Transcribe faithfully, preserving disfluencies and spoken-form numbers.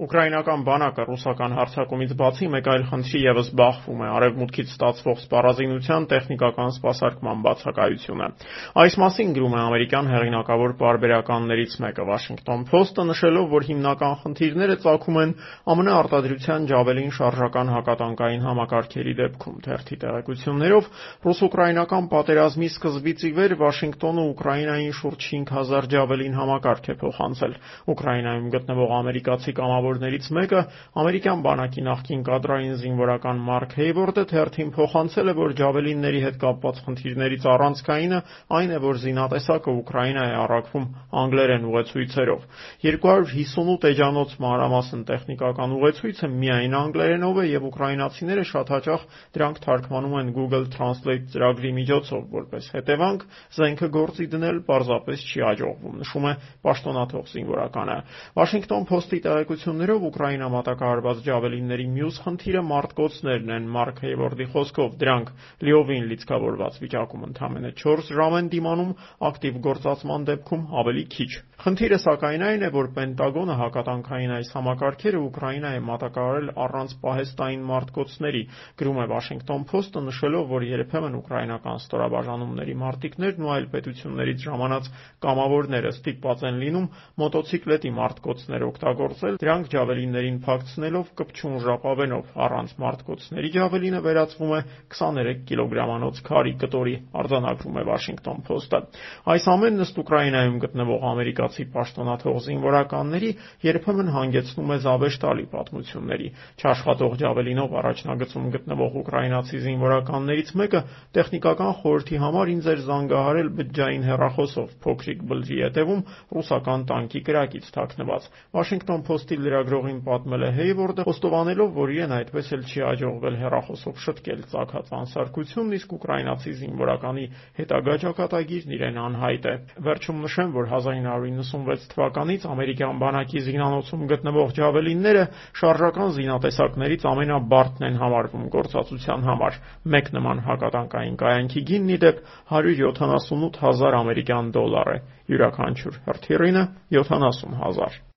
Ուկրաինական բանակը ռուսական հարձակումից բացի մեկ այլ խնդրի ևս բախվում է արևմուտքից ստացվող սպառազինության տեխնիկական սպասարկման բացակայությունը։ Այս մասին գրում է ամերիկյան հեղինակավոր պարբերականներից մեկը Washington Post-ը, նշելով, որ հիմնական խնդիրները ծագում են ԱՄՆ արտադրության Ջավելին շարժական հակատանկային համակարգերի դեպքում։ Թերթի տեղեկություններով ռուս-ուկրաինական պատերազմի սկզբից ի վեր Վաշինգտոնը Ուկրաինային շուրջ հինգ հազար Ջավելին համակարգ է փոխանցել։ Ուկրաինայում գտնվող ամերիկացի կամավորներից մեկը, ամերիկյան բանակի նախկին կադրային զինվորական Մարկ Հեյվորդը թերթին փոխանցել է, որ Ջավելինների հետ կապված խնդիրներից առանցքայինը այն է, որ զինատեսակը Ուկրաինա է առաքվում անգլերեն ուղեցույցերով։ երկու հարյուր հիսունութ էջանոց մանրամասն տեխնիկական ուղեցույցը միայն անգլերենով է և ուկրաինացիները շատ հաճախ դրանք թարգմանում են Google Translate ծրագրի միջոցով, որպես հետևանք զենքը գործի դնել պարզապես չի հաջողվում, նշում է պաշտոնաթող զինվորականը։ Washington Post-ի տեղեկություններով Ուկրաինա մատակարարված Ջավելինների մյուս խնդիրը մարտկոցներն են։ Մարկ Հեյվորդի խոսքով դրանք լիովին լիցքավորված վիճակում ընդամենը չորս ժամ են դիմանում, ակտիվ գործածման դեպքում ավելի քիչ։ Խնդիրը սակայն այն է, որ Պենտագոնը հակատանկային այս համակարգերը Ուկրաինա է մատակարարել առանց պահեստային մարտկոցների, գրում է Washington Post-ը, նշելով, որ երբեմն ուկրաինական ստորաբաժանումների մարտիկներն ու այլ պետություններից ժամանած կամավորները ստիպված են լինում մոտոցիկլետի մարտկոցներ օգտագործել, դրանք Ջավելիններին փակցնելով կպչուն ժապավենով։ Առանց մարտկոցների Ջավելինը վերածվում է քսաներեք կիլոգրամանոց քարի կտորի, արձանագրում է Washington Post-ը։ Այս ամենն ըստ Ուկրաինայում գտնվող ամերիկացի պաշտոնաթող զինվորականների երբեմն հանգեցնում է զավեշտալի պատմությունների։ Չաշխատող Ջավելինով առաջնագծում գտնվող ուկրաինացի զինվորականներից մեկը տեխնիկական խորհրդի համար ինձ էր զանգահարել բջջային հեռախոսով, փոքրիկ բլրի ետևում ռուսական տանկի կրակից թաքնված։ Washington Post-ի լրագրողին պատմել է Հեյվորդը, խոստովանելով, որ իրեն այդպես էլ չի հաջողվել հեռախոսով շտկել ծագած անսարքությունն, իսկ ուկրաինացի զինվորականի հետագա ճակատագիրն իրեն անհայտ է։ Վերջում նշեմ, որ հազար ինը հարյուր իննսունվեց թվականից ամերիկյան բանակի զինանոցում գտնվող Ջավելինները շարժական զինատեսակներից ամենաբարդն են համարվում գործածության համար։ Մեկ նման հակատանկային կայանքի գինն ի դեպ հարյուր յոթանասունութ հազար ամերիկյան դոլար է, յուրաքանչյուր հրթիռինը յոթանասուն հազար։